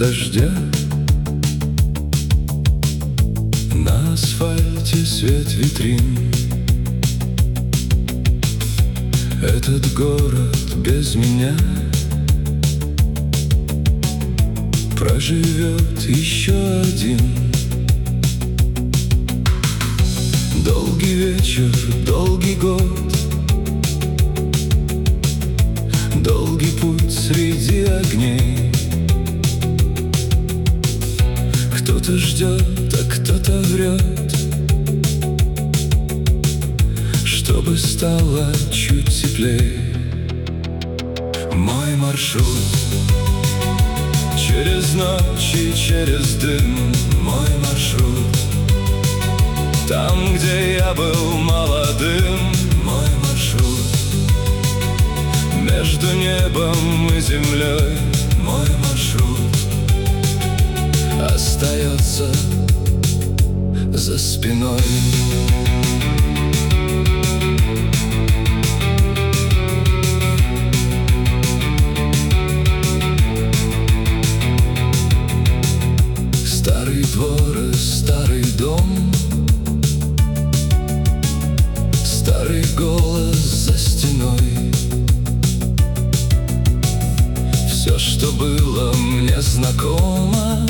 дождя. На асфальте свет витрин. Этот город без меня проживет еще один. Долгий вечер, долгий год, долгий путь среди огней. Кто-то ждет, а кто-то врет, чтобы стало чуть теплее. Мой маршрут через ночь и через дым. Мой маршрут там, где я был молодым. Мой маршрут между небом и землей. Мой маршрут остается за спиной. Старый двор и старый дом, старый голос за стеной. Все, что было мне знакомо,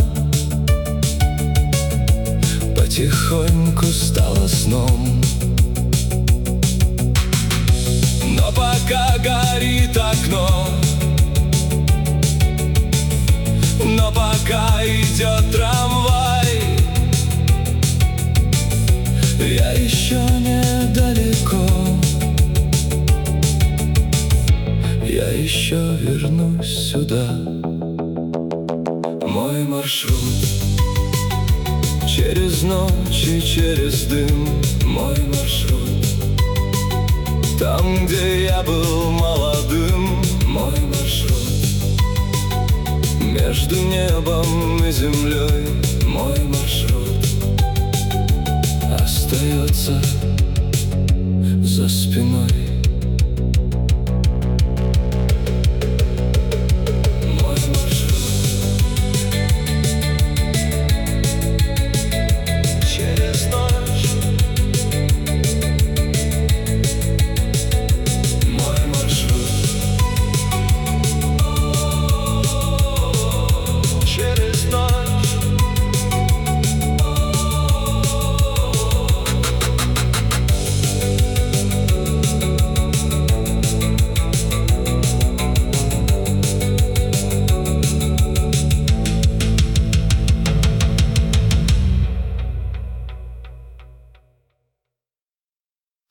потихоньку стало сном. Но пока горит окно, но пока идет трамвай, я еще недалеко. Я еще вернусь сюда. Мой маршрут через ночь и через дым. Мой маршрут там, где я был молодым. Мой маршрут между небом и землей. Мой маршрут остается за спиной.